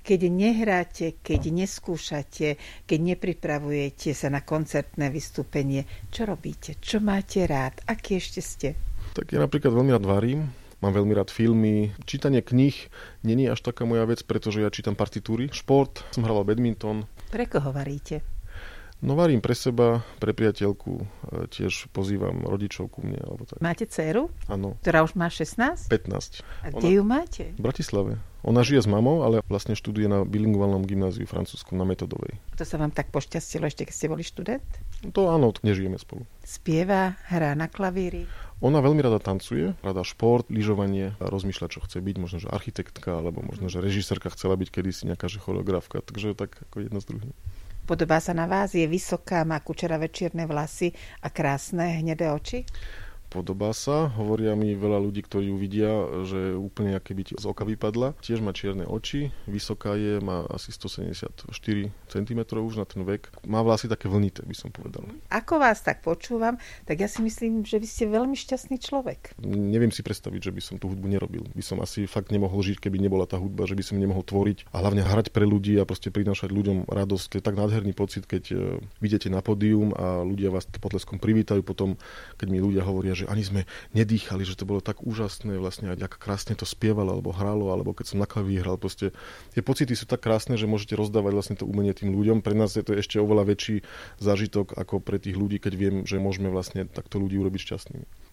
Keď nehráte, keď neskúšate, keď nepripravujete sa na koncertné vystúpenie, čo robíte? Čo máte rád? Aký ešte ste? Tak ja napríklad veľmi rád varím. Mám veľmi rád filmy. Čítanie kníh nie je až taká moja vec, pretože ja čítam partitúry. Šport, som hral badminton. Pre koho varíte? No varím pre seba, pre priateľku, tiež pozývam rodičov ku mne. Alebo tak. Máte dcéru? Áno. Ktorá už má 16? 15. A kde ju máte? V Bratislave. Ona žije s mamou, ale vlastne študuje na bilingválnom gymnáziu francúzskom na Metodovej. To sa vám tak pošťastilo ešte, keď ste boli študent? To áno, nežijeme spolu. Spieva, hrá na klavíri? Ona veľmi rada tancuje, rada šport, lyžovanie a rozmýšľa, čo chce byť, možno, že architektka, alebo možno, že režisérka chcela byť kedysi nejaká že choreografka, takže tak ako jedno z druhým. Podobá sa na vás, je vysoká, má kučeravé čierne vlasy a krásne hnedé oči? Podobá sa, hovoria mi veľa ľudí, ktorí ju vidia, že úplne aké by z oka vypadla. Tiež má čierne oči, vysoká je, má asi 174 cm už na ten vek. Má vlasy také vlnité, by som povedal. Ako vás tak počúvam, tak ja si myslím, že vy ste veľmi šťastný človek. Neviem si predstaviť, že by som tú hudbu nerobil. By som asi fakt nemohol žiť, keby nebola tá hudba, že by som nemohol tvoriť a hlavne hrať pre ľudí a proste prinášať ľuďom radosť. To je tak nádherný pocit, keď vidíte na pódium a ľudia vás potleskom privítajú, potom keď mi ľudia hovoria, že ani sme nedýchali, že to bolo tak úžasné, vlastne ako krásne to spievalo alebo hralo, alebo keď som na klavíri hral, proste tie pocity sú tak krásne, že môžete rozdávať vlastne to umenie tým ľuďom. Pre nás je to ešte oveľa väčší zážitok ako pre tých ľudí, keď viem, že môžeme vlastne takto ľudí urobiť šťastnými.